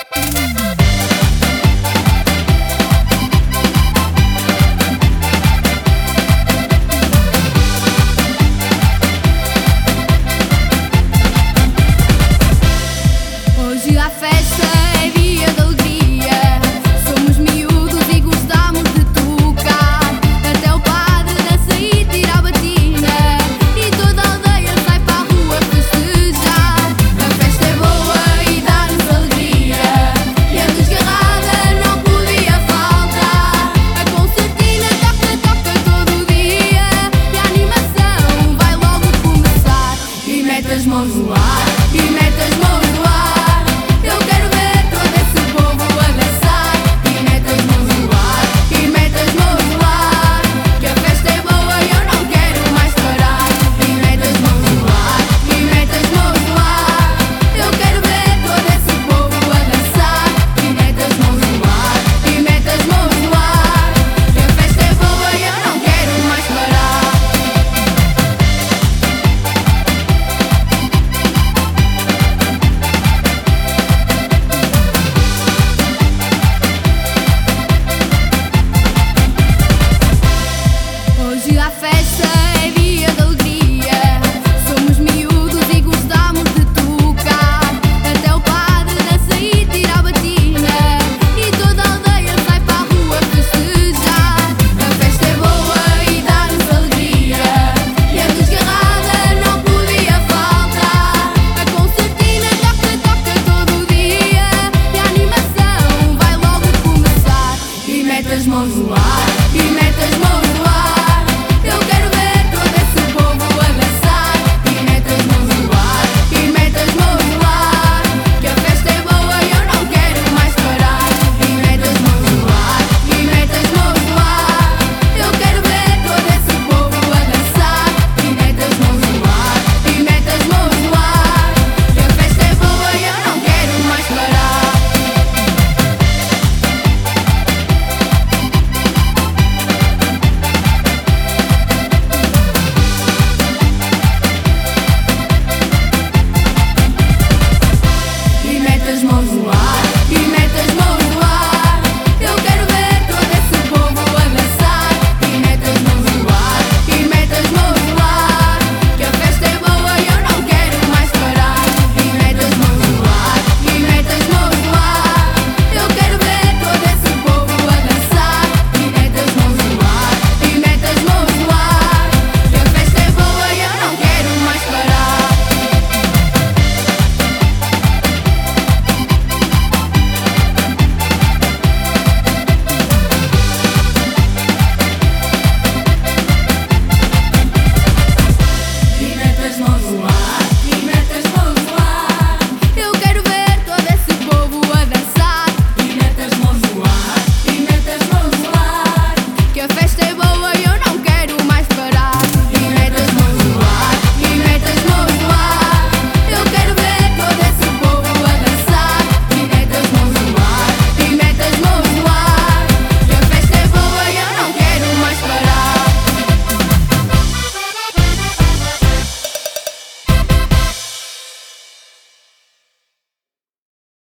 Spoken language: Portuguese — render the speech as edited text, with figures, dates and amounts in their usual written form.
Hoje a festa é dia de alegria. Somos miúdos e gostamos de tocar. Até o padre dança e tira a batina, e toda a aldeia sai para a rua festejar. A festa é boa e dá-nos alegria, e a desgarrada não podia faltar. A concertina toca todo dia, e a animação vai logo começar. E mete as mãos no ar, e mete as mãos no ar. Hoje a festa é dia de alegria. Somos miúdos e gostamos de tocar. Até o padre dança e tira a batina, e toda a aldeia sai para a rua festejar. A festa é boa e dá-nos alegria, e a desgarrada não podia faltar. A concertina toca todo dia, e a animação vai logo começar. E mete as mãos no ar, e mete as mãos no ar. As mãos no ar.